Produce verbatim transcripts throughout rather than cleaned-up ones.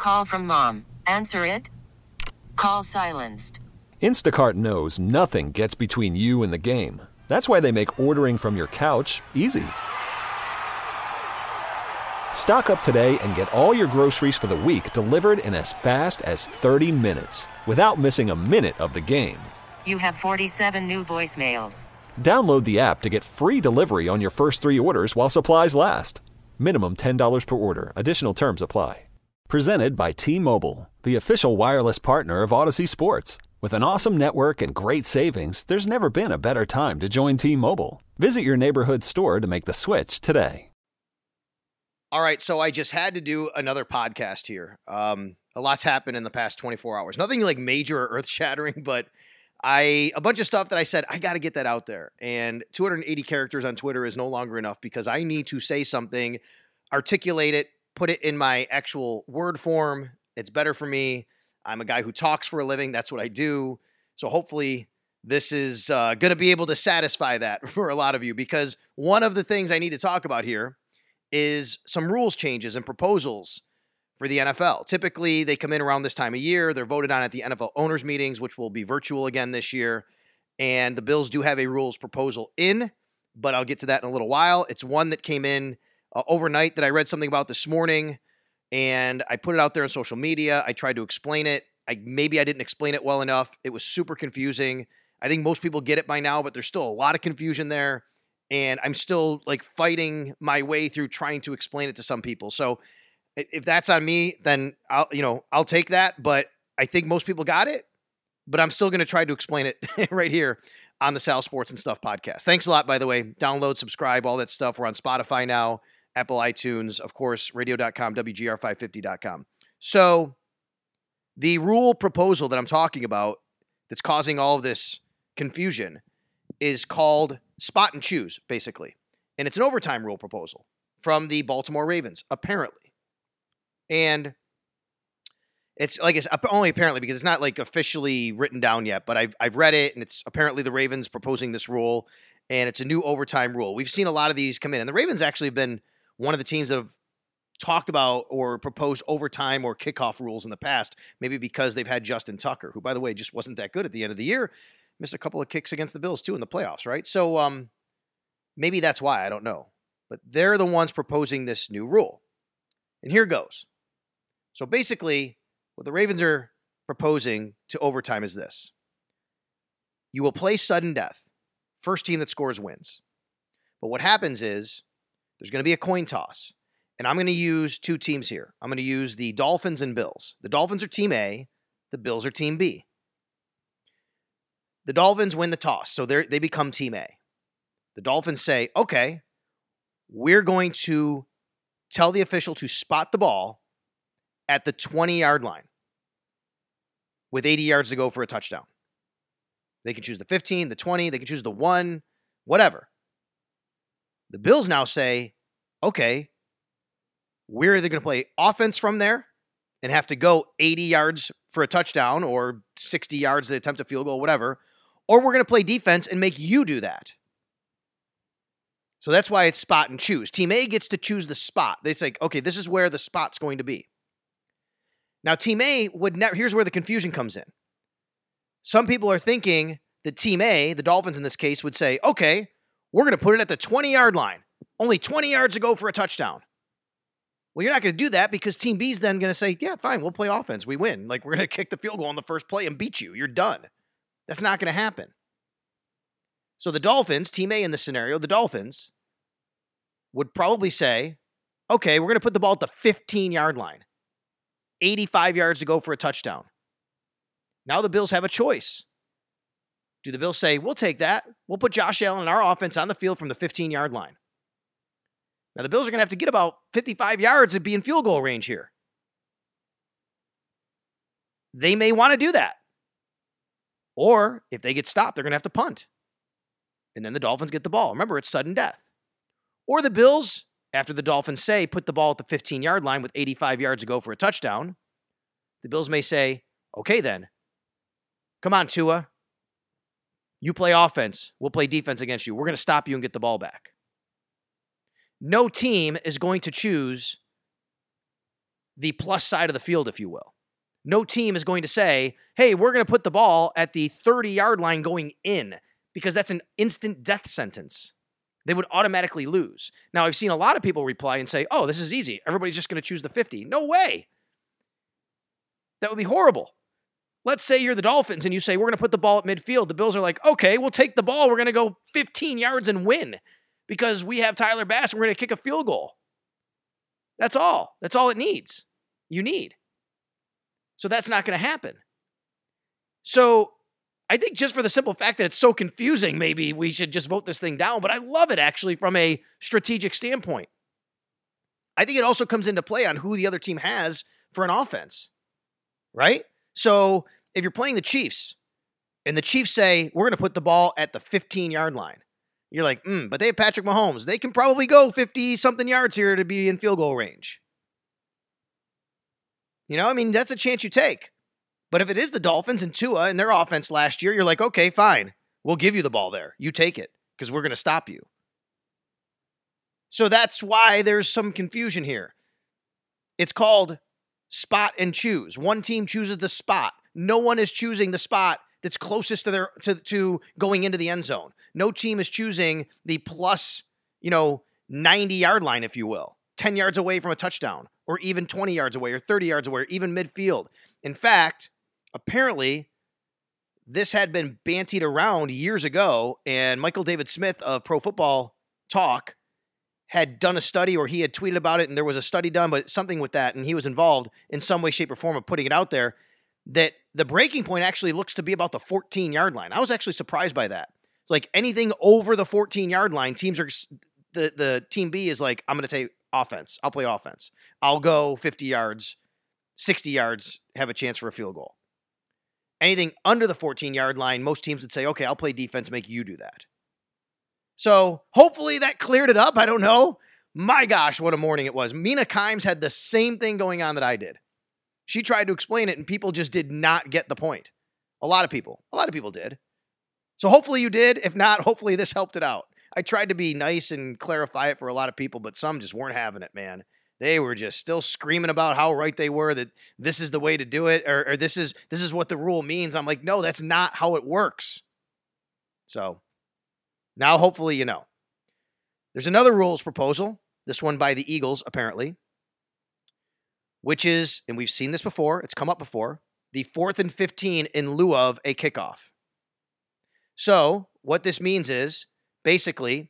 Call from mom. Answer it. Call silenced. Instacart knows nothing gets between you and the game. That's why they make ordering from your couch easy. Stock up today and get all your groceries for the week delivered in as fast as thirty minutes without missing a minute of the game. You have forty-seven new voicemails. Download the app to get free delivery on your first three orders while supplies last. Minimum ten dollars per order. Additional terms apply. Presented by T-Mobile, the official wireless partner of Odyssey Sports. With an awesome network and great savings, there's never been a better time to join T-Mobile. Visit your neighborhood store to make the switch today. All right, so I just had to do another podcast here. Um, a lot's happened in the past twenty-four hours. Nothing like major or earth-shattering, but I a bunch of stuff that I said, I got to get that out there. And two hundred eighty characters on Twitter is no longer enough because I need to say something, articulate it, put it in my actual word form. It's better for me. I'm a guy who talks for a living. That's what I do. So hopefully this is uh, going to be able to satisfy that for a lot of you, because one of the things I need to talk about here is some rules changes and proposals for the N F L. Typically, they come in around this time of year. They're voted on at the N F L owners meetings, which will be virtual again this year. And the Bills do have a rules proposal in, but I'll get to that in a little while. It's one that came in uh, overnight that I read something about this morning, and I put it out there on social media. I tried to explain it. I maybe I didn't explain it well enough. It was super confusing. I think most people get it by now, but there's still a lot of confusion there. And I'm still like fighting my way through trying to explain it to some people. So if that's on me, then I'll, you know, I'll take that. But I think most people got it, but I'm still going to try to explain it right here on the Sal Sports and Stuff podcast. Thanks a lot, by the way. Download, subscribe, all that stuff. We're on Spotify now, Apple iTunes, of course, radio dot com, W G R five fifty dot com. So the rule proposal that I'm talking about that's causing all of this confusion is called spot and choose, basically. And it's an overtime rule proposal from the Baltimore Ravens, apparently. And it's like it's only apparently because it's not like officially written down yet, but I've I've read it, and it's apparently the Ravens proposing this rule, and it's a new overtime rule. We've seen a lot of these come in, and the Ravens actually have been one of the teams that have talked about or proposed overtime or kickoff rules in the past, maybe because they've had Justin Tucker, who, by the way, just wasn't that good at the end of the year. Missed a couple of kicks against the Bills, too, in the playoffs, right? So um, maybe that's why. I don't know. But they're the ones proposing this new rule. And here goes. So basically, what the Ravens are proposing to overtime is this. You will play sudden death. First team that scores wins. But what happens is there's going to be a coin toss. And I'm going to use two teams here. I'm going to use the Dolphins and Bills. The Dolphins are team A. The Bills are team B. The Dolphins win the toss, so they they become team A. The Dolphins say, okay, we're going to tell the official to spot the ball at the twenty-yard line with eighty yards to go for a touchdown. They can choose the fifteen, the twenty, they can choose the one, whatever. The Bills now say, okay, we're either going to play offense from there and have to go eighty yards for a touchdown or sixty yards to attempt a field goal, whatever, or we're going to play defense and make you do that. So that's why it's spot and choose. Team A gets to choose the spot. They say, okay, this is where the spot's going to be. Now, Team A would never, here's where the confusion comes in. Some people are thinking that Team A, the Dolphins in this case, would say, okay, we're going to put it at the twenty-yard line. Only twenty yards to go for a touchdown. Well, you're not going to do that because Team B is then going to say, yeah, fine, we'll play offense. We win. Like, we're going to kick the field goal on the first play and beat you. You're done. That's not going to happen. So the Dolphins, Team A in this scenario, the Dolphins would probably say, okay, we're going to put the ball at the fifteen-yard line. eighty-five yards to go for a touchdown. Now the Bills have a choice. Do the Bills say, we'll take that. We'll put Josh Allen and our offense on the field from the fifteen-yard line. Now the Bills are going to have to get about fifty-five yards and be in field goal range here. They may want to do that. Or if they get stopped, they're going to have to punt. And then the Dolphins get the ball. Remember, it's sudden death. Or the Bills, after the Dolphins say, put the ball at the fifteen-yard line with eighty-five yards to go for a touchdown, the Bills may say, okay then, come on, Tua. You play offense. We'll play defense against you. We're going to stop you and get the ball back. No team is going to choose the plus side of the field, if you will. No team is going to say, hey, we're going to put the ball at the thirty-yard line going in, because that's an instant death sentence. They would automatically lose. Now, I've seen a lot of people reply and say, oh, this is easy. Everybody's just going to choose the fifty. No way. That would be horrible. Let's say you're the Dolphins and you say, we're going to put the ball at midfield. The Bills are like, okay, we'll take the ball. We're going to go fifteen yards and win because we have Tyler Bass and we're going to kick a field goal. That's all. That's all it needs. You need. So that's not going to happen. So I think just for the simple fact that it's so confusing, maybe we should just vote this thing down. But I love it, actually, from a strategic standpoint. I think it also comes into play on who the other team has for an offense, right? So if you're playing the Chiefs and the Chiefs say, we're going to put the ball at the fifteen-yard line, you're like, hmm, but they have Patrick Mahomes. They can probably go fifty-something yards here to be in field goal range. You know, I mean, that's a chance you take. But if it is the Dolphins and Tua and their offense last year, you're like, okay, fine. We'll give you the ball there. You take it because we're going to stop you. So that's why there's some confusion here. It's called spot and choose. One team chooses the spot. No one is choosing the spot that's closest to their to, to going into the end zone. No team is choosing the plus, you know, ninety-yard line, if you will. ten yards away from a touchdown, or even twenty yards away, or thirty yards away, or even midfield. In fact, apparently, this had been bantied around years ago, and Michael David Smith of Pro Football Talk had done a study, or he had tweeted about it, and there was a study done, but something with that, and he was involved in some way, shape, or form of putting it out there, that the breaking point actually looks to be about the fourteen-yard line. I was actually surprised by that. It's like anything over the fourteen-yard line, teams are the, the team B is like, I'm going to take offense. I'll play offense. I'll go fifty yards, sixty yards, have a chance for a field goal. Anything under the fourteen-yard line, most teams would say, okay, I'll play defense, make you do that. So hopefully that cleared it up. I don't know. My gosh, what a morning it was. Mina Kimes had the same thing going on that I did. She tried to explain it, and people just did not get the point. A lot of people. A lot of people did. So hopefully you did. If not, hopefully this helped it out. I tried to be nice and clarify it for a lot of people, but some just weren't having it, man. They were just still screaming about how right they were, that this is the way to do it, or, or this is this is what the rule means. I'm like, no, that's not how it works. So now hopefully you know. There's another rules proposal, this one by the Eagles, apparently, which is, and we've seen this before, it's come up before, the fourth and fifteen in lieu of a kickoff. So what this means is, basically,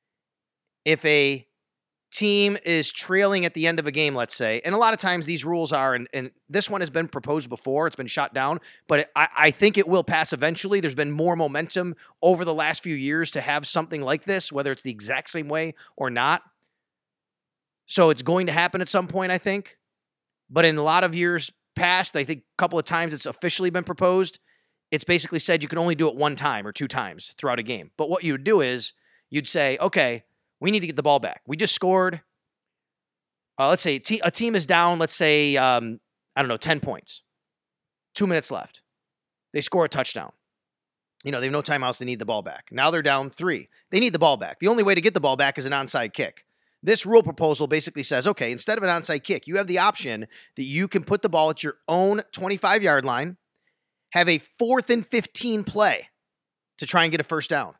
if a team is trailing at the end of a game, let's say, and a lot of times these rules are, and, and this one has been proposed before, it's been shot down, but it, I, I think it will pass eventually. There's been more momentum over the last few years to have something like this, whether it's the exact same way or not. So it's going to happen at some point, I think. But in a lot of years past, I think a couple of times it's officially been proposed, it's basically said you can only do it one time or two times throughout a game. But what you would do is you'd say, okay, we need to get the ball back. We just scored. Uh, let's say te- a team is down, let's say, um, I don't know, ten points. Two minutes left. They score a touchdown. You know, they have no timeouts. They need the ball back. Now they're down three. They need the ball back. The only way to get the ball back is an onside kick. This rule proposal basically says, okay, instead of an onside kick, you have the option that you can put the ball at your own twenty-five-yard line, have a fourth and fifteen play to try and get a first down,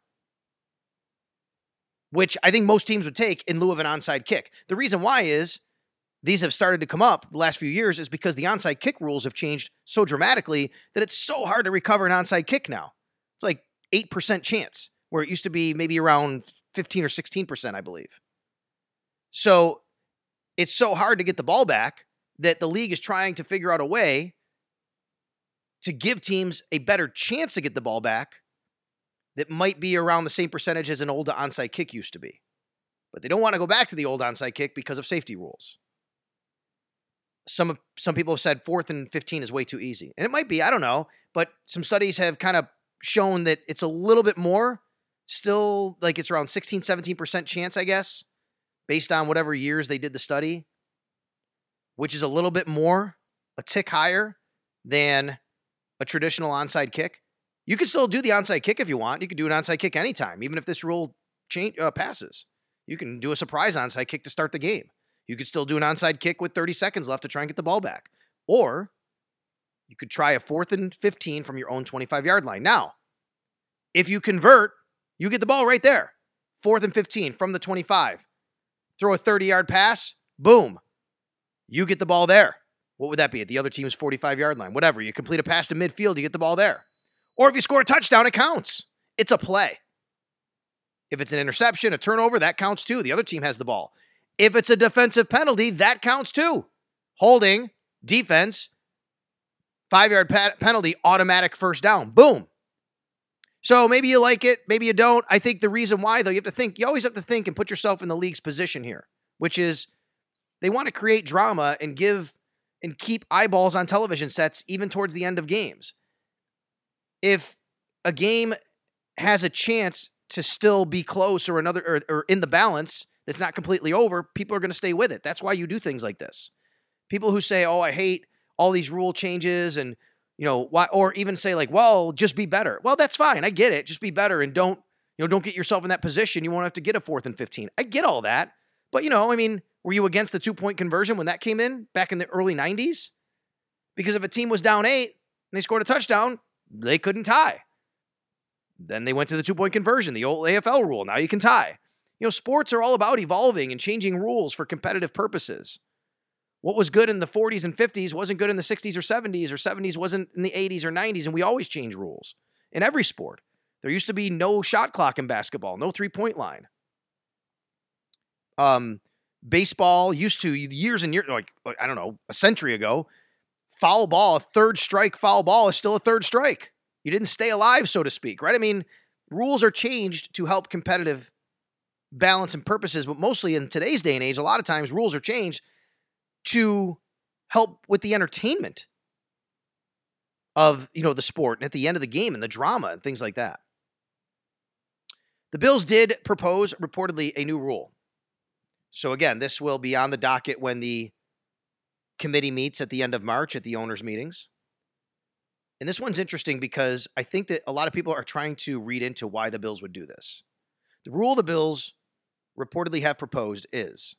which I think most teams would take in lieu of an onside kick. The reason why is these have started to come up the last few years is because the onside kick rules have changed so dramatically that it's so hard to recover an onside kick now. It's like eight percent chance, where it used to be maybe around fifteen or sixteen percent, I believe. So it's so hard to get the ball back that the league is trying to figure out a way to give teams a better chance to get the ball back that might be around the same percentage as an old onside kick used to be. But they don't want to go back to the old onside kick because of safety rules. Some some people have said fourth and fifteen is way too easy. And it might be, I don't know. But some studies have kind of shown that it's a little bit more. Still, like it's around sixteen, seventeen percent chance, I guess, based on whatever years they did the study, which is a little bit more, a tick higher than a traditional onside kick. You can still do the onside kick if you want. You can do an onside kick anytime, even if this rule change, uh, passes. You can do a surprise onside kick to start the game. You could still do an onside kick with thirty seconds left to try and get the ball back. Or you could try a fourth and fifteen from your own twenty-five-yard line. Now, if you convert, you get the ball right there. Fourth and fifteen from the twenty-five. Throw a thirty-yard pass, boom. You get the ball there. What would that be? At the other team's forty-five-yard line? Whatever. You complete a pass to midfield, you get the ball there. Or if you score a touchdown, it counts. It's a play. If it's an interception, a turnover, that counts too. The other team has the ball. If it's a defensive penalty, that counts too. Holding, defense, five-yard pa- penalty, automatic first down. Boom. So maybe you like it, maybe you don't. I think the reason why, though, you have to think, you always have to think and put yourself in the league's position here, which is they want to create drama and give and keep eyeballs on television sets even towards the end of games. If a game has a chance to still be close or another or, or in the balance that's not completely over, people are going to stay with it. That's why you do things like this. People who say, oh, I hate all these rule changes and, you know, why, or even say like, well, just be better. Well, that's fine. I get it. Just be better and don't, you know, don't get yourself in that position. You won't have to get a fourth and fifteen. I get all that. But, you know, I mean, were you against the two-point conversion when that came in back in the early nineties? Because if a team was down eight and they scored a touchdown, they couldn't tie. Then they went to the two-point conversion, the old A F L rule. Now you can tie. You know, sports are all about evolving and changing rules for competitive purposes. What was good in the forties and fifties wasn't good in the sixties or seventies, or seventies wasn't in the eighties or nineties, and we always change rules in every sport. There used to be no shot clock in basketball, no three-point line. Um, baseball used to, years and years, like, I don't know, a century ago, foul ball, a third strike foul ball is still a third strike. You didn't stay alive, so to speak, right? I mean, rules are changed to help competitive balance and purposes, but mostly in today's day and age, a lot of times rules are changed to help with the entertainment of, you know, the sport and at the end of the game and the drama and things like that. The Bills did propose reportedly a new rule. So again, this will be on the docket when the committee meets at the end of March at the owners' meetings. And this one's interesting because I think that a lot of people are trying to read into why the Bills would do this. The rule the Bills reportedly have proposed is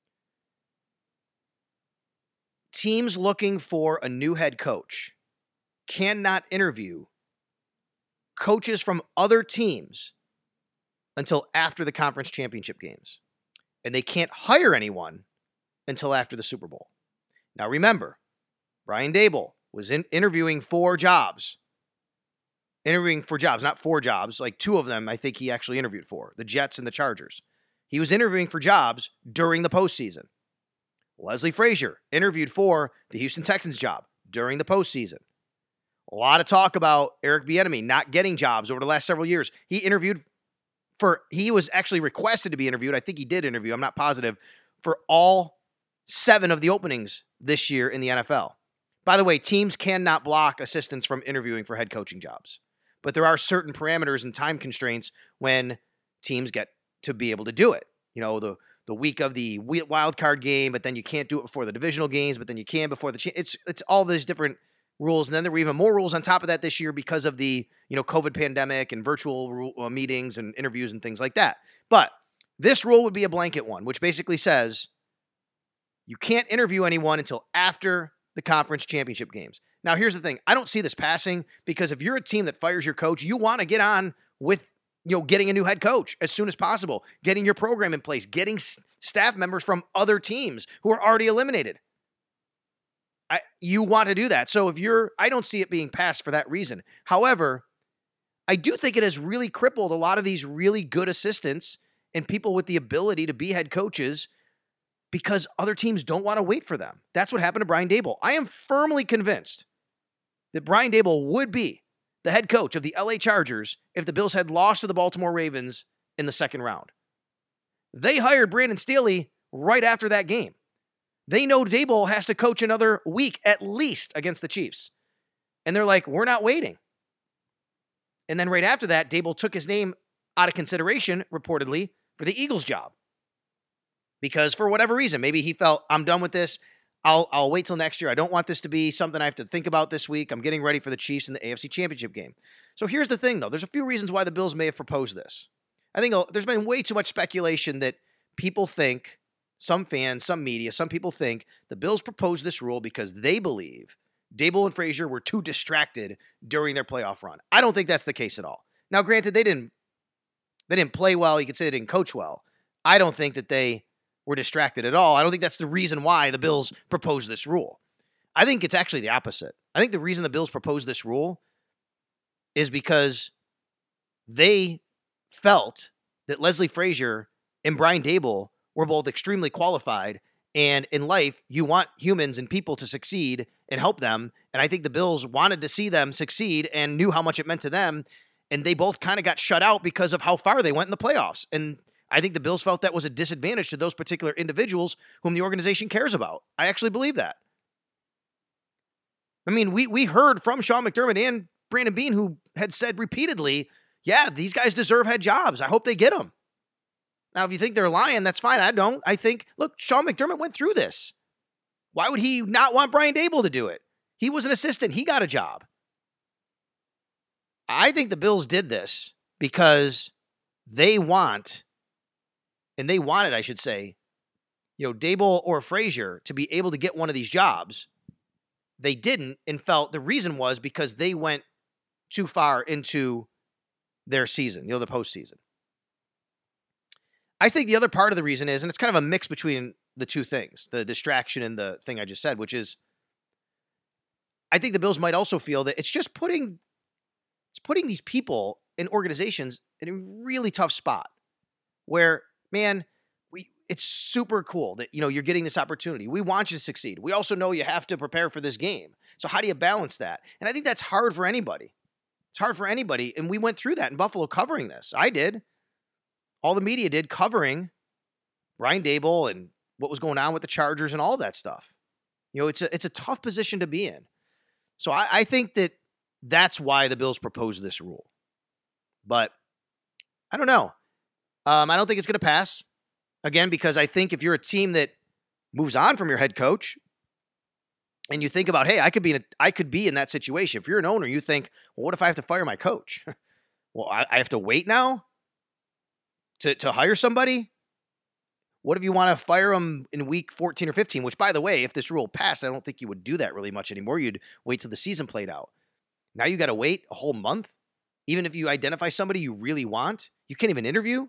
teams looking for a new head coach cannot interview coaches from other teams until after the conference championship games. And they can't hire anyone until after the Super Bowl. Now remember, Brian Daboll was in, interviewing for jobs. Interviewing for jobs, not four jobs. Like two of them, I think he actually interviewed for. The Jets and the Chargers. He was interviewing for jobs during the postseason. Leslie Frazier interviewed for the Houston Texans job during the postseason. A lot of talk about Eric Bieniemy not getting jobs over the last several years. He interviewed for, he was actually requested to be interviewed. I think he did interview, I'm not positive, for all seven of the openings this year in the N F L. By the way, teams cannot block assistants from interviewing for head coaching jobs. But there are certain parameters and time constraints when teams get to be able to do it. You know, the the week of the wild card game, but then you can't do it before the divisional games, but then you can before the cha- it's it's all these different rules. And then there were even more rules on top of that this year because of the, you know, COVID pandemic and virtual rule, uh, meetings and interviews and things like that. But this rule would be a blanket one, which basically says you can't interview anyone until after the conference championship games. Now, here's the thing. I don't see this passing because if you're a team that fires your coach, you want to get on with, you know, getting a new head coach as soon as possible, getting your program in place, getting s- staff members from other teams who are already eliminated. I, you want to do that. So if you're, I don't see it being passed for that reason. However, I do think it has really crippled a lot of these really good assistants and people with the ability to be head coaches because other teams don't want to wait for them. That's what happened to Brian Daboll. I am firmly convinced that Brian Daboll would be the head coach of the L A Chargers if the Bills had lost to the Baltimore Ravens in the second round. They hired Brandon Staley right after that game. They know Daboll has to coach another week at least against the Chiefs. And they're like, we're not waiting. And then right after that, Daboll took his name out of consideration, reportedly, for the Eagles job. Because for whatever reason, maybe he felt, I'm done with this. I'll I'll wait till next year. I don't want this to be something I have to think about this week. I'm getting ready for the Chiefs in the A F C Championship game. So here's the thing, though. There's a few reasons why the Bills may have proposed this. I think there's been way too much speculation that people think some fans, some media, some people think the Bills proposed this rule because they believe Daboll and Frazier were too distracted during their playoff run. I don't think that's the case at all. Now, granted, they didn't they didn't play well. You could say they didn't coach well. I don't think that they were distracted at all. I don't think that's the reason why the Bills proposed this rule. I think it's actually the opposite. I think the reason the Bills proposed this rule is because they felt that Leslie Frazier and Brian Daboll were both extremely qualified. And in life, you want humans and people to succeed and help them. And I think the Bills wanted to see them succeed and knew how much it meant to them. And they both kind of got shut out because of how far they went in the playoffs. And I think the Bills felt that was a disadvantage to those particular individuals whom the organization cares about. I actually believe that. I mean, we we heard from Sean McDermott and Brandon Beane, who had said repeatedly, yeah, these guys deserve head jobs. I hope they get them. Now, if you think they're lying, that's fine. I don't. I think, look, Sean McDermott went through this. Why would he not want Brian Daboll to do it? He was an assistant. He got a job. I think the Bills did this because they want, and they wanted, I should say, you know, Daboll or Frazier to be able to get one of these jobs. They didn't, and felt the reason was because they went too far into their season, you know, the postseason. I think the other part of the reason is, and it's kind of a mix between the two things, the distraction and the thing I just said, which is, I think the Bills might also feel that it's just putting, it's putting these people and organizations in a really tough spot where, man, we, it's super cool that, you know, you're getting this opportunity. We want you to succeed. We also know you have to prepare for this game. So how do you balance that? And I think that's hard for anybody. It's hard for anybody. And we went through that in Buffalo covering this. I did. All the media did, covering Brian Daboll and what was going on with the Chargers and all that stuff. You know, it's a it's a tough position to be in. So I, I think that that's why the Bills proposed this rule. But I don't know. Um, I don't think it's going to pass. Again, because I think if you're a team that moves on from your head coach and you think about, hey, I could be in a, I could be in that situation. If you're an owner, you think, well, what if I have to fire my coach? Well, I, I have to wait now to, to hire somebody? What if you want to fire them in week fourteen or fifteen? Which, by the way, if this rule passed, I don't think you would do that really much anymore. You'd wait till the season played out. Now you got to wait a whole month. Even if you identify somebody you really want, you can't even interview.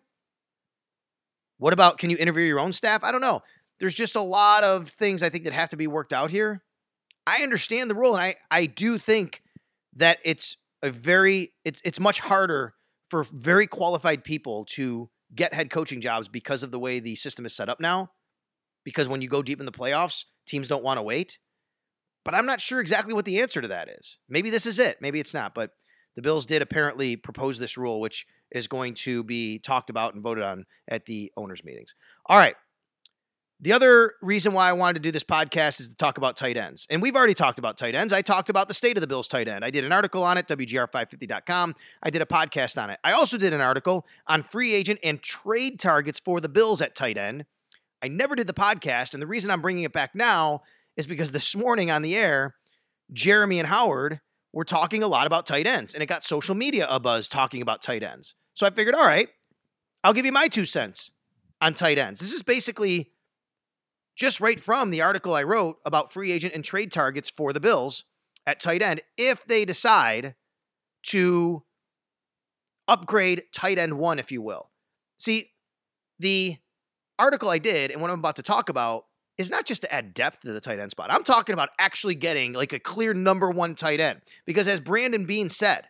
What about, can you interview your own staff? I don't know. There's just a lot of things I think that have to be worked out here. I understand the rule, and I, I do think that it's a very, it's it's much harder for very qualified people to get head coaching jobs because of the way the system is set up now. Because when you go deep in the playoffs, teams don't want to wait. But I'm not sure exactly what the answer to that is. Maybe this is it. Maybe it's not. But the Bills did apparently propose this rule, which is going to be talked about and voted on at the owners' meetings. All right. The other reason why I wanted to do this podcast is to talk about tight ends. And we've already talked about tight ends. I talked about the state of the Bills tight end. I did an article on it, W G R five fifty dot com. I did a podcast on it. I also did an article on free agent and trade targets for the Bills at tight end. I never did the podcast, and the reason I'm bringing it back now is because this morning on the air, Jeremy and Howard were talking a lot about tight ends, and it got social media abuzz talking about tight ends. So I figured, all right, I'll give you my two cents on tight ends. This is basically just right from the article I wrote about free agent and trade targets for the Bills at tight end if they decide to upgrade tight end one, if you will. See, the article I did and what I'm about to talk about is not just to add depth to the tight end spot. I'm talking about actually getting like a clear number one tight end. Because as Brandon Beane said,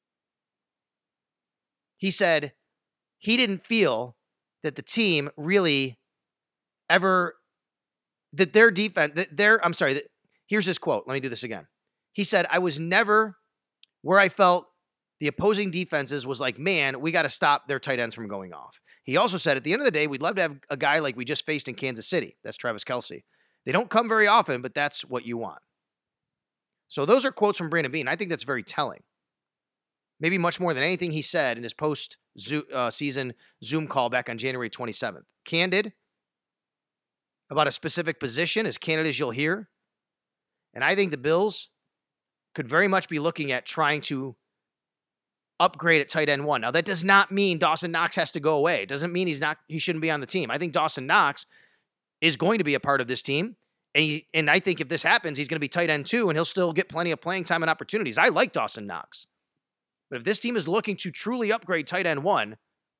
he said he didn't feel that the team really ever, that their defense, that their, I'm sorry, that, here's his quote. Let me do this again. He said, I was never where I felt the opposing defenses was like, man, we got to stop their tight ends from going off. He also said, at the end of the day, we'd love to have a guy like we just faced in Kansas City. That's Travis Kelce. They don't come very often, but that's what you want. So those are quotes from Brandon Beane. I think that's very telling. Maybe much more than anything he said in his post-season Zoom call back on January twenty-seventh. Candid about a specific position, as candid as you'll hear. And I think the Bills could very much be looking at trying to upgrade at tight end one. Now, that does not mean Dawson Knox has to go away. It doesn't mean he's not, he shouldn't be on the team. I think Dawson Knox is going to be a part of this team. And, he, and I think if this happens, he's going to be tight end two, and he'll still get plenty of playing time and opportunities. I like Dawson Knox. But if this team is looking to truly upgrade tight end one,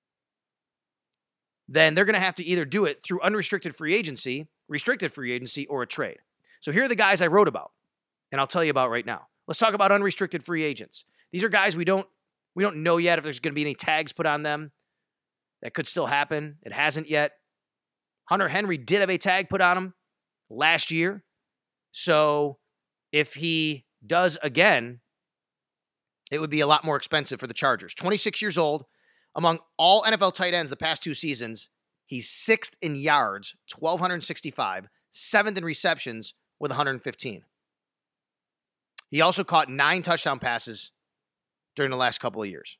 then they're going to have to either do it through unrestricted free agency, restricted free agency, or a trade. So here are the guys I wrote about, and I'll tell you about right now. Let's talk about unrestricted free agents. These are guys we don't we don't know yet if there's going to be any tags put on them. That could still happen. It hasn't yet. Hunter Henry did have a tag put on him last year. So if he does again, it would be a lot more expensive for the Chargers. twenty-six years old. Among all N F L tight ends the past two seasons, he's sixth in yards, twelve sixty-five, seventh in receptions with one hundred fifteen. He also caught nine touchdown passes during the last couple of years.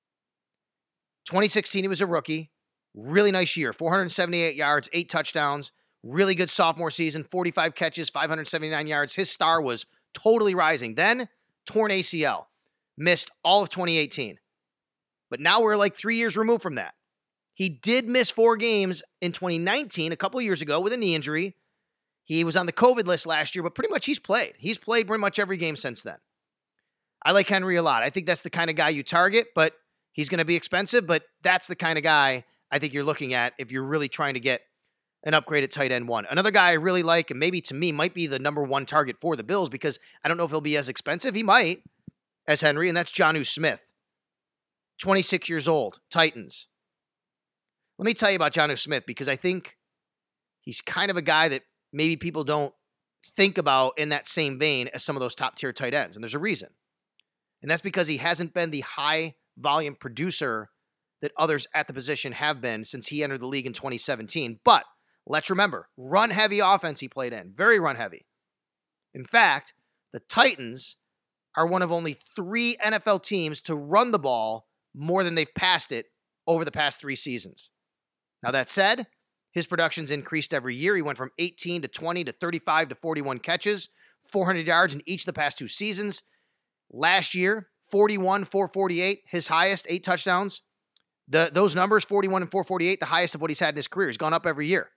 twenty sixteen, he was a rookie. Really nice year. four hundred seventy-eight yards, eight touchdowns. Really good sophomore season. forty-five catches, five hundred seventy-nine yards. His star was totally rising. Then, torn A C L. Missed all of twenty eighteen. But now we're like three years removed from that. He did miss four games in twenty nineteen, a couple of years ago, with a knee injury. He was on the COVID list last year, but pretty much he's played. He's played pretty much every game since then. I like Henry a lot. I think that's the kind of guy you target, but he's going to be expensive, but that's the kind of guy I think you're looking at if you're really trying to get an upgraded tight end one. Another guy I really like, and maybe to me might be the number one target for the Bills, because I don't know if he'll be as expensive. He might, as Henry, and that's Jonnu Smith. twenty-six years old, Titans. Let me tell you about Jonnu Smith, because I think he's kind of a guy that maybe people don't think about in that same vein as some of those top-tier tight ends, and there's a reason. And that's because he hasn't been the high-volume producer that others at the position have been since he entered the league in twenty seventeen. But let's remember, run-heavy offense he played in, very run-heavy. In fact, the Titans are one of only three N F L teams to run the ball more than they've passed it over the past three seasons. Now, that said, his production's increased every year. He went from eighteen to twenty to thirty-five to forty-one catches, four hundred yards in each of the past two seasons. Last year, forty-one, four forty-eight, his highest, eight touchdowns. The, those numbers, forty-one and four forty-eight, the highest of what he's had in his career. He's gone up every year.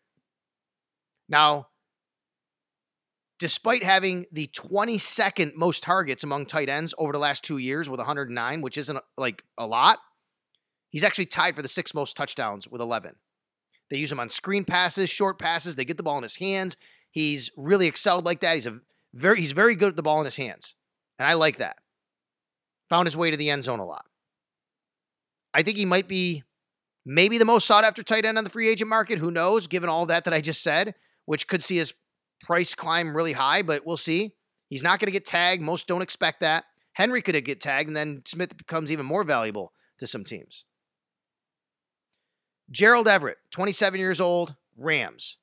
Now, despite having the twenty-second most targets among tight ends over the last two years with one hundred nine, which isn't like a lot, he's actually tied for the sixth most touchdowns with eleven. They use him on screen passes, short passes. They get the ball in his hands. He's really excelled like that. He's a very, he's very good at the ball in his hands. And I like that. Found his way to the end zone a lot. I think he might be maybe the most sought after tight end on the free agent market. Who knows, given all that that I just said, which could see his price climb really high, but we'll see. He's not going to get tagged. Most don't expect that. Henry could get tagged, and then Smith becomes even more valuable to some teams. Gerald Everett, twenty-seven years old, Rams.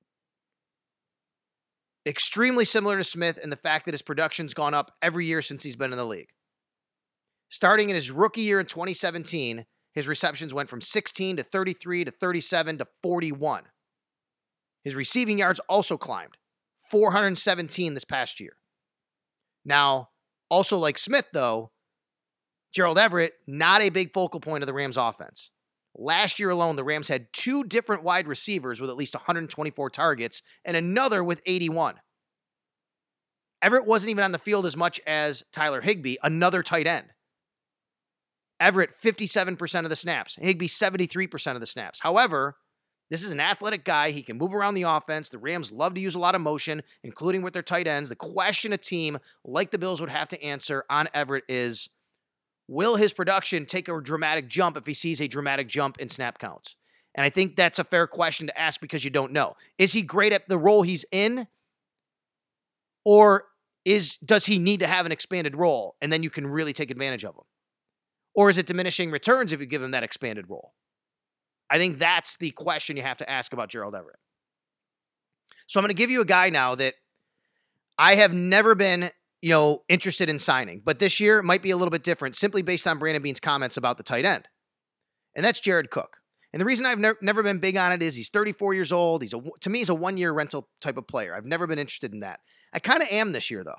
Extremely similar to Smith in the fact that his production's gone up every year since he's been in the league. Starting in his rookie year in twenty seventeen, his receptions went from sixteen to thirty-three to thirty-seven to forty-one. His receiving yards also climbed, four hundred seventeen this past year. Now, also like Smith, though, Gerald Everett, not a big focal point of the Rams offense. Last year alone, the Rams had two different wide receivers with at least one hundred twenty-four targets and another with eighty-one. Everett wasn't even on the field as much as Tyler Higbee, another tight end. Everett, fifty-seven percent of the snaps. Higbee, seventy-three percent of the snaps. However, this is an athletic guy. He can move around the offense. The Rams love to use a lot of motion, including with their tight ends. The question a team like the Bills would have to answer on Everett is, will his production take a dramatic jump if he sees a dramatic jump in snap counts? And I think that's a fair question to ask because you don't know. Is he great at the role he's in? Or is does he need to have an expanded role and then you can really take advantage of him? Or is it diminishing returns if you give him that expanded role? I think that's the question you have to ask about Gerald Everett. So I'm going to give you a guy now that I have never been, you know, interested in signing, but this year might be a little bit different simply based on Brandon Beane's comments about the tight end. And that's Jared Cook. And the reason I've ne- never been big on it is he's thirty-four years old. He's a, to me, he's a one-year rental type of player. I've never been interested in that. I kind of am this year, though.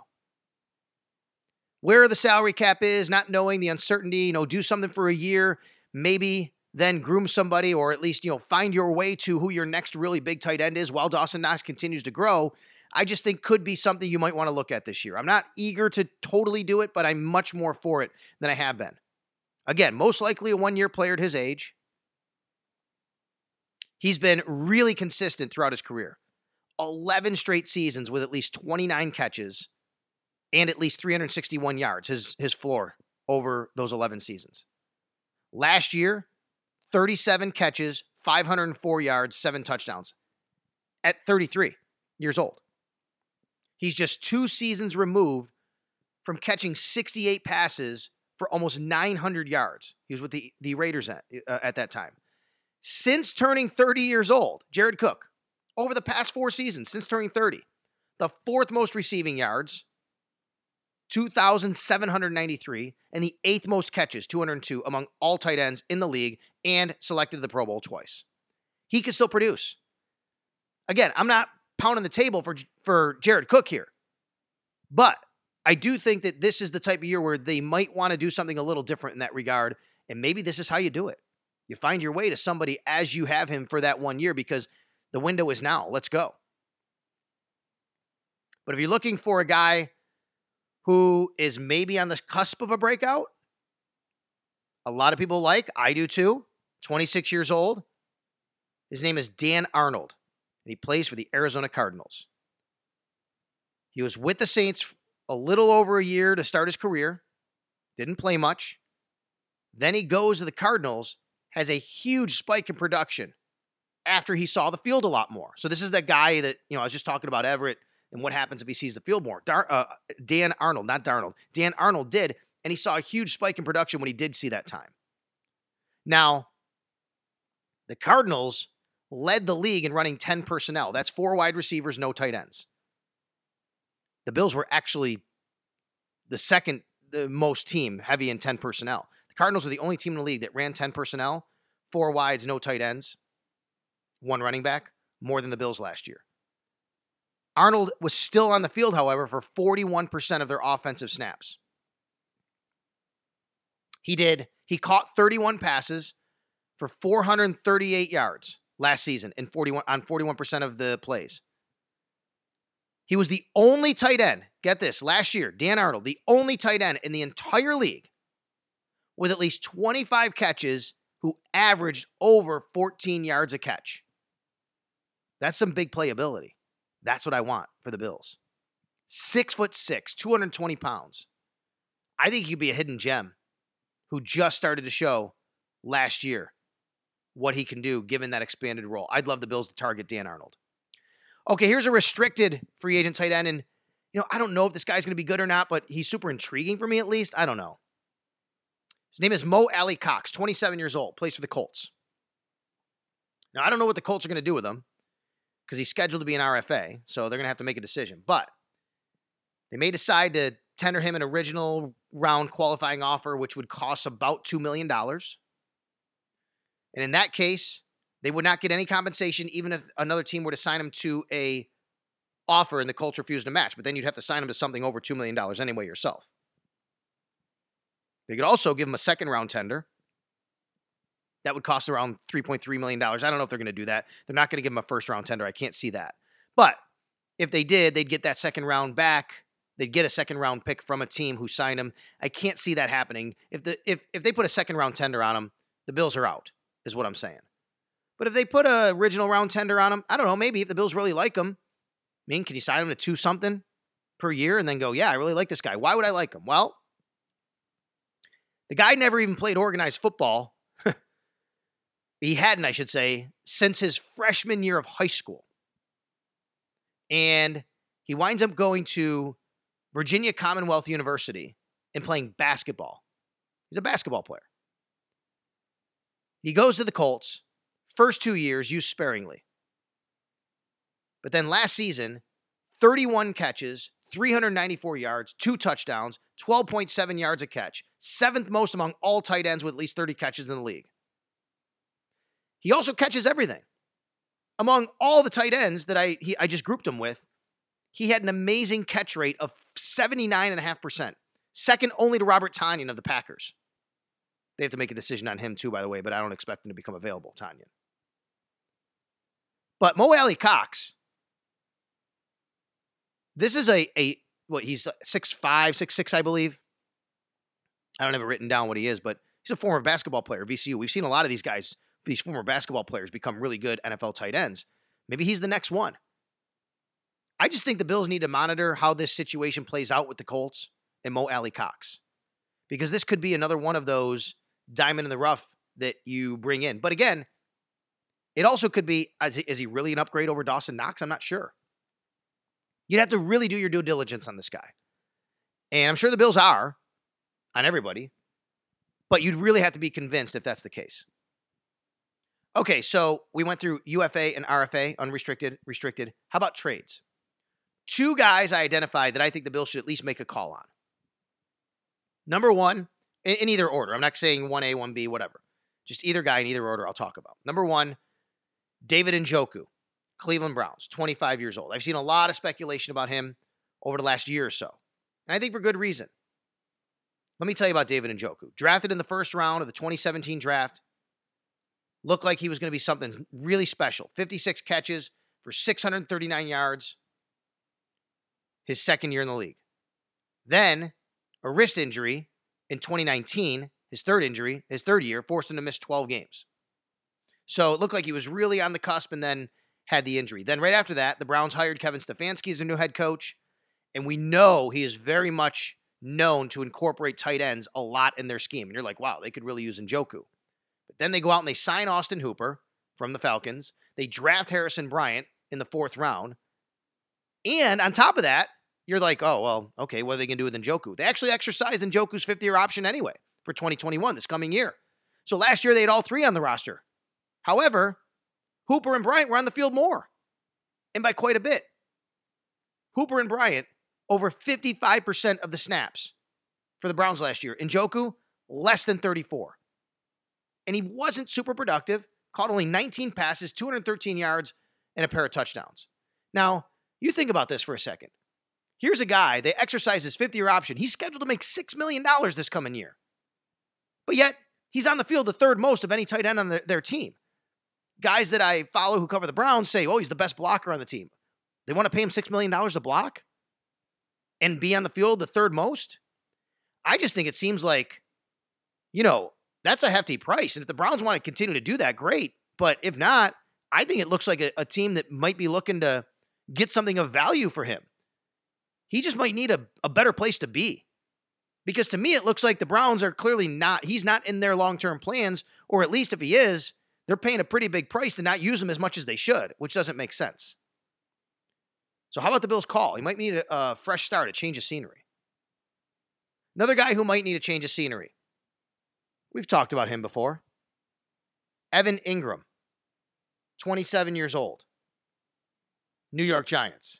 Where the salary cap is, not knowing the uncertainty, you know, do something for a year. Maybe then groom somebody, or at least, you know, find your way to who your next really big tight end is while Dawson Knox continues to grow, I just think could be something you might want to look at this year. I'm not eager to totally do it, but I'm much more for it than I have been. Again, most likely a one-year player at his age. He's been really consistent throughout his career. eleven straight seasons with at least twenty-nine catches and at least three hundred sixty-one yards, his, his floor over those eleven seasons. Last year, thirty-seven catches, five hundred four yards, seven touchdowns at thirty-three years old. He's just two seasons removed from catching sixty-eight passes for almost nine hundred yards. He was with the, the Raiders at, uh, at that time. Since turning thirty years old, Jared Cook, over the past four seasons, since turning thirty, the fourth most receiving yards, two thousand seven hundred ninety-three, and the eighth most catches, two hundred two, among all tight ends in the league, and selected to the Pro Bowl twice. He can still produce. Again, I'm not pounding the table for, for Jared Cook here, but I do think that this is the type of year where they might want to do something a little different in that regard, and maybe this is how you do it. You find your way to somebody as you have him for that one year because the window is now. Let's go. But if you're looking for a guy who is maybe on the cusp of a breakout, a lot of people like, I do too, twenty-six years old. His name is Dan Arnold, and he plays for the Arizona Cardinals. He was with the Saints a little over a year to start his career, didn't play much. Then he goes to the Cardinals, has a huge spike in production after he saw the field a lot more. So this is that guy that, you know, I was just talking about Everett and what happens if he sees the field more. Dar- uh, Dan Arnold, not Darnold. Dan Arnold did, and he saw a huge spike in production when he did see that time. Now, the Cardinals led the league in running ten personnel. That's four wide receivers, no tight ends. The Bills were actually the second the most team heavy in ten personnel. The Cardinals were the only team in the league that ran ten personnel, four wides, no tight ends, one running back, more than the Bills last year. Arnold was still on the field, however, for forty-one percent of their offensive snaps. He did, he caught thirty-one passes for four hundred thirty-eight yards last season in forty-one on forty-one percent of the plays. He was the only tight end, get this, last year, Dan Arnold, the only tight end in the entire league with at least twenty-five catches who averaged over fourteen yards a catch. That's some big playability. That's what I want for the Bills. Six foot six, two hundred twenty pounds. I think he could be a hidden gem who just started to show last year what he can do given that expanded role. I'd love the Bills to target Dan Arnold. Okay, here's a restricted free agent tight end, and you know, I don't know if this guy's going to be good or not, but he's super intriguing for me at least. I don't know. His name is Mo Alie-Cox, twenty-seven years old, plays for the Colts. Now, I don't know what the Colts are going to do with him because he's scheduled to be an R F A, so they're going to have to make a decision. But they may decide to tender him an original round qualifying offer, which would cost about two million dollars. And in that case, they would not get any compensation even if another team were to sign him to a offer and the Colts refused to match. But then you'd have to sign him to something over two million dollars anyway yourself. They could also give him a second round tender. That would cost around three point three million dollars. I don't know if they're going to do that. They're not going to give him a first round tender. I can't see that. But if they did, they'd get that second round back. They'd get a second round pick from a team who signed him. I can't see that happening. If the if if they put a second round tender on him, the Bills are out, is what I'm saying. But if they put a original round tender on him, I don't know, maybe if the Bills really like him, I mean, can you sign him to two something per year and then go, yeah, I really like this guy. Why would I like him? Well, the guy never even played organized football. He hadn't, I should say, since his freshman year of high school. And he winds up going to Virginia Commonwealth University and playing basketball. He's a basketball player. He goes to the Colts. First two years, used sparingly. But then last season, thirty-one catches, three hundred ninety-four yards, two touchdowns, twelve point seven yards a catch, seventh most among all tight ends with at least thirty catches in the league. He also catches everything. Among all the tight ends that I he, I just grouped him with, he had an amazing catch rate of seventy-nine point five percent, second only to Robert Tonyan of the Packers. They have to make a decision on him too, by the way, but I don't expect him to become available, Tanya. But Mo Alie-Cox, this is a, a what, he's six five, six six, I believe. I don't have it written down what he is, but he's a former basketball player, V C U. We've seen a lot of these guys, these former basketball players, become really good N F L tight ends. Maybe he's the next one. I just think the Bills need to monitor how this situation plays out with the Colts and Mo Alie-Cox, because this could be another one of those diamond in the rough that you bring in. But again, it also could be, is he, is he really an upgrade over Dawson Knox? I'm not sure. You'd have to really do your due diligence on this guy. And I'm sure the Bills are on everybody, but you'd really have to be convinced if that's the case. Okay, so we went through U F A and R F A, unrestricted, restricted. How about trades? Two guys I identified that I think the Bills should at least make a call on. Number one, in, in either order. I'm not saying one A, one B, whatever. Just either guy in either order I'll talk about. Number one, David Njoku, Cleveland Browns, twenty-five years old. I've seen a lot of speculation about him over the last year or so, and I think for good reason. Let me tell you about David Njoku. Drafted in the first round of the twenty seventeen draft. Looked like he was going to be something really special. fifty-six catches for six hundred thirty-nine yards his second year in the league. Then a wrist injury in twenty nineteen, his third injury, his third year, forced him to miss twelve games. So it looked like he was really on the cusp and then had the injury. Then right after that, the Browns hired Kevin Stefanski as their new head coach, and we know he is very much known to incorporate tight ends a lot in their scheme. And you're like, wow, they could really use Njoku. But then they go out and they sign Austin Hooper from the Falcons. They draft Harrison Bryant in the fourth round. And on top of that, you're like, oh, well, okay, what are they going to do with Njoku? They actually exercised Njoku's fifth-year option anyway for twenty twenty-one, this coming year. So last year, they had all three on the roster. However, Hooper and Bryant were on the field more, and by quite a bit. Hooper and Bryant, over fifty-five percent of the snaps for the Browns last year. Njoku, less than thirty-four. And he wasn't super productive, caught only nineteen passes, two hundred thirteen yards, and a pair of touchdowns. Now, you think about this for a second. Here's a guy, they exercise his fifth-year option. He's scheduled to make six million dollars this coming year. But yet, he's on the field the third most of any tight end on their, their team. Guys that I follow who cover the Browns say, oh, he's the best blocker on the team. They want to pay him six million dollars to block and be on the field the third most? I just think it seems like, you know, that's a hefty price. And if the Browns want to continue to do that, great. But if not, I think it looks like a, a team that might be looking to get something of value for him. He just might need a, a better place to be. Because to me, it looks like the Browns are clearly not, he's not in their long-term plans, or at least if he is, they're paying a pretty big price to not use him as much as they should, which doesn't make sense. So how about the Bills' call? He might need a, a fresh start, a change of scenery. Another guy who might need a change of scenery. We've talked about him before. Evan Ingram, twenty-seven years old. New York Giants.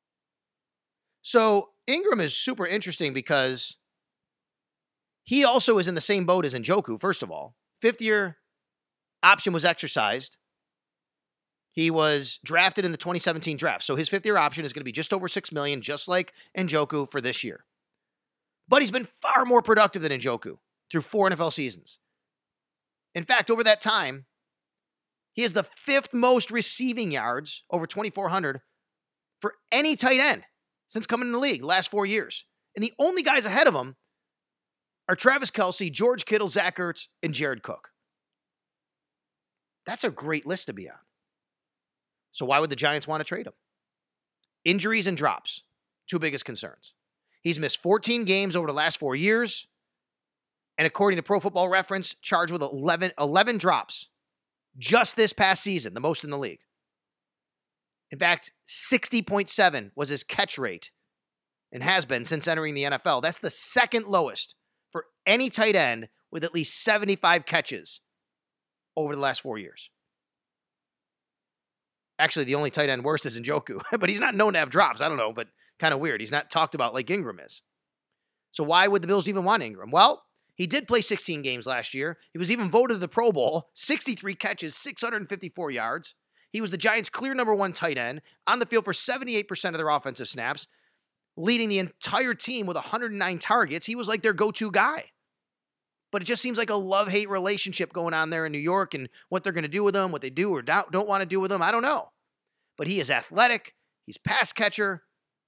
So Ingram is super interesting because he also is in the same boat as Njoku, first of all. Fifth year option was exercised. He was drafted in the twenty seventeen draft. So his fifth year option is going to be just over six million dollars, just like Njoku for this year. But he's been far more productive than Njoku through four N F L seasons. In fact, over that time, he has the fifth most receiving yards, over twenty-four hundred, for any tight end since coming in the league the last four years. And the only guys ahead of him are Travis Kelce, George Kittle, Zach Ertz, and Jared Cook. That's a great list to be on. So why would the Giants want to trade him? Injuries and drops, two biggest concerns. He's missed fourteen games over the last four years. And according to Pro Football Reference, charged with eleven, eleven drops just this past season, the most in the league. In fact, sixty point seven was his catch rate and has been since entering the N F L. That's the second lowest for any tight end with at least seventy-five catches over the last four years. Actually, the only tight end worse is Njoku, but he's not known to have drops. I don't know, but kind of weird. He's not talked about like Ingram is. So why would the Bills even want Ingram? Well, he did play sixteen games last year. He was even voted to the Pro Bowl, sixty-three catches, six hundred fifty-four yards. He was the Giants' clear number one tight end, on the field for seventy-eight percent of their offensive snaps, leading the entire team with one hundred nine targets. He was like their go-to guy. but it just seems like a love-hate relationship going on there in New York, and what they're going to do with him, what they do or don't, don't want to do with him, I don't know. But he is athletic. He's pass catcher.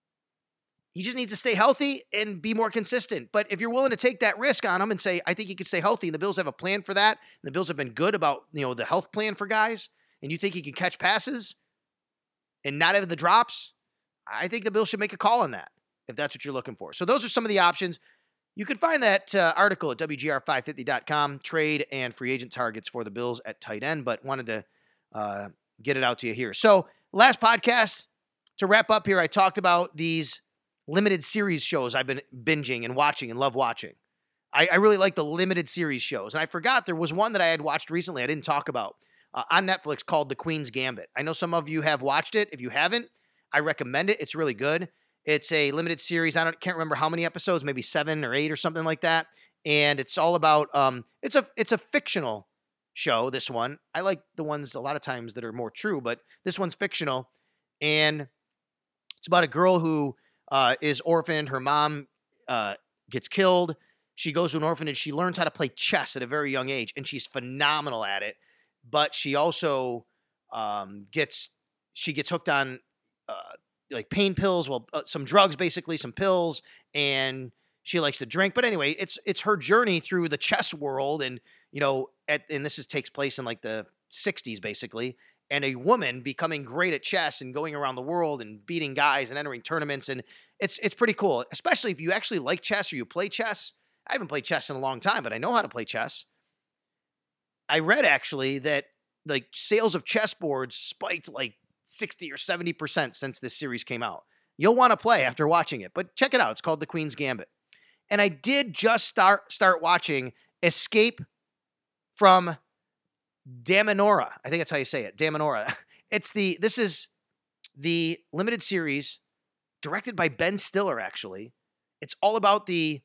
He just needs to stay healthy and be more consistent. But if you're willing to take that risk on him and say, I think he can stay healthy, and the Bills have a plan for that, and the Bills have been good about, you know, the health plan for guys, and you think he can catch passes and not have the drops, I think the Bills should make a call on that if that's what you're looking for. So those are some of the options. You can find that uh, article at W G R five fifty dot com, trade and free agent targets for the Bills at tight end, but wanted to uh, get it out to you here. So last podcast, to wrap up here, I talked about these limited series shows I've been binging and watching and love watching. I, I really like the limited series shows. And I forgot there was one that I had watched recently I didn't talk about uh, on Netflix called The Queen's Gambit. I know some of you have watched it. If you haven't, I recommend it. It's really good. It's a limited series. I don't can't remember how many episodes, maybe seven or eight or something like that. And it's all about um it's a it's a fictional show, this one. I like the ones a lot of times that are more true, but this one's fictional. And it's about a girl who Uh, is orphaned. Her mom uh, gets killed. She goes to an orphanage. She learns how to play chess at a very young age, and she's phenomenal at it. But she also um, gets she gets hooked on uh, like pain pills, well, uh, some drugs, basically some pills, and she likes to drink. But anyway, it's it's her journey through the chess world, and you know, at and this is takes place in like the sixties, basically. And a woman becoming great at chess and going around the world and beating guys and entering tournaments. And it's it's pretty cool, especially if you actually like chess or you play chess. I haven't played chess in a long time, but I know how to play chess. I read actually that like sales of chessboards spiked like sixty or seventy percent since this series came out. You'll want to play after watching it, but check it out. It's called The Queen's Gambit. And I did just start start watching Escape from Damanora. I think that's how you say it. Damanora. It's the, this is the limited series directed by Ben Stiller, actually. It's all about the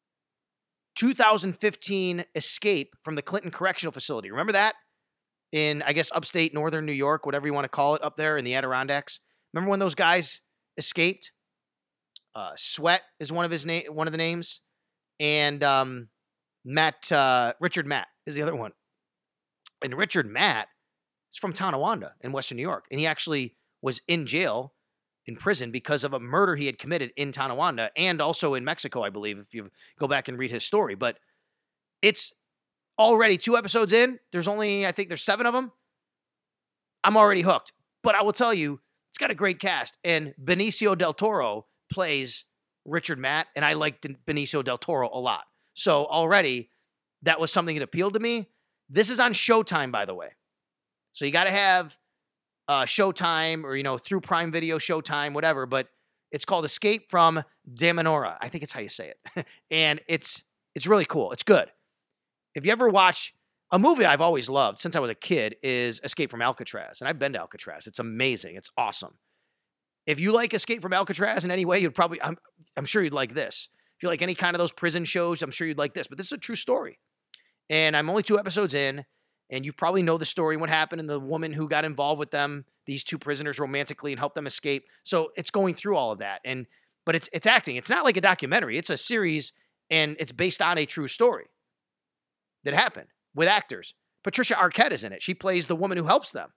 two thousand fifteen escape from the Clinton Correctional Facility. Remember that? In, I guess, upstate northern New York, whatever you want to call it, up there in the Adirondacks. Remember when those guys escaped? Uh, Sweat is one of his name, one of the names. And um, Matt, uh, Richard Matt is the other one. And Richard Matt is from Tonawanda in Western New York. And he actually was in jail, in prison, because of a murder he had committed in Tonawanda and also in Mexico, I believe, if you go back and read his story. But it's already two episodes in. There's only, I think there's seven of them. I'm already hooked. But I will tell you, it's got a great cast. And Benicio del Toro plays Richard Matt. And I liked Benicio del Toro a lot. So already, that was something that appealed to me. This is on Showtime, by the way. So you got to have uh, Showtime or, you know, through Prime Video, Showtime, whatever. But it's called Escape from Damanora. I think it's how you say it. And it's it's really cool. It's good. If you ever watch a movie I've always loved since I was a kid is Escape from Alcatraz. And I've been to Alcatraz. It's amazing. It's awesome. If you like Escape from Alcatraz in any way, you'd probably, I'm, I'm sure you'd like this. If you like any kind of those prison shows, I'm sure you'd like this. But this is a true story. And I'm only two episodes in, and you probably know the story and what happened and the woman who got involved with them, these two prisoners romantically, and helped them escape. So it's going through all of that. And but it's it's acting. It's not like a documentary. It's a series, and it's based on a true story that happened with actors. Patricia Arquette is in it. She plays the woman who helps them.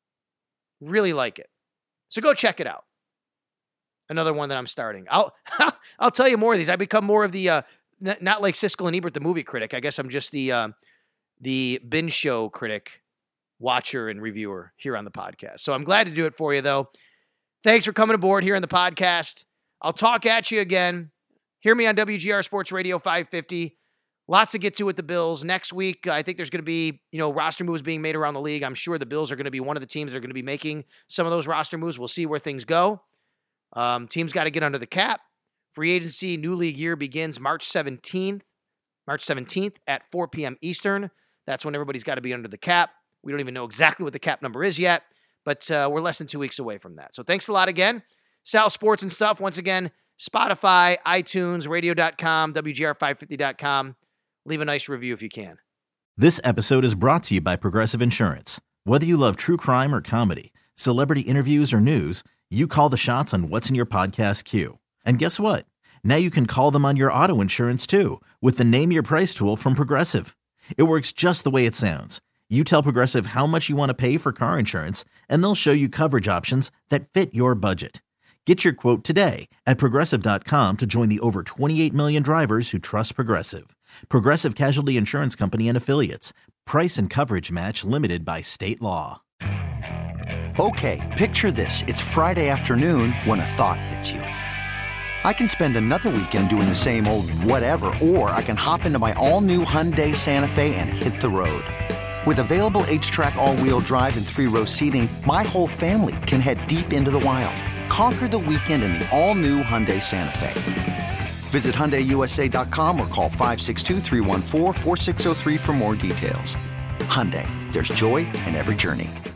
Really like it. So go check it out. Another one that I'm starting. I'll I'll tell you more of these. I become more of the uh, not like Siskel and Ebert, the movie critic. I guess I'm just the uh, the binge show critic, watcher, and reviewer here on the podcast. So I'm glad to do it for you, though. Thanks for coming aboard here on the podcast. I'll talk at you again. Hear me on W G R Sports Radio five fifty. Lots to get to with the Bills. Next week, I think there's going to be, you know, roster moves being made around the league. I'm sure the Bills are going to be one of the teams that are going to be making some of those roster moves. We'll see where things go. Um, teams got to get under the cap. Free agency, new league year begins March seventeenth. March seventeenth at four p.m. Eastern. That's when everybody's got to be under the cap. We don't even know exactly what the cap number is yet, but uh, we're less than two weeks away from that. So thanks a lot again. Sal Sports and Stuff, once again, Spotify, iTunes, radio dot com, W G R five fifty dot com. Leave a nice review if you can. This episode is brought to you by Progressive Insurance. Whether you love true crime or comedy, celebrity interviews or news, you call the shots on what's in your podcast queue. And guess what? Now you can call them on your auto insurance too with the Name Your Price tool from Progressive. It works just the way it sounds. You tell Progressive how much you want to pay for car insurance, and they'll show you coverage options that fit your budget. Get your quote today at Progressive dot com to join the over twenty-eight million drivers who trust Progressive. Progressive Casualty Insurance Company and Affiliates. Price and coverage match limited by state law. Okay, picture this. It's Friday afternoon when a thought hits you. I can spend another weekend doing the same old whatever, or I can hop into my all-new Hyundai Santa Fe and hit the road. With available H-Track all-wheel drive and three-row seating, my whole family can head deep into the wild. Conquer the weekend in the all-new Hyundai Santa Fe. Visit Hyundai U S A dot com or call five six two, three one four, four six zero three for more details. Hyundai, there's joy in every journey.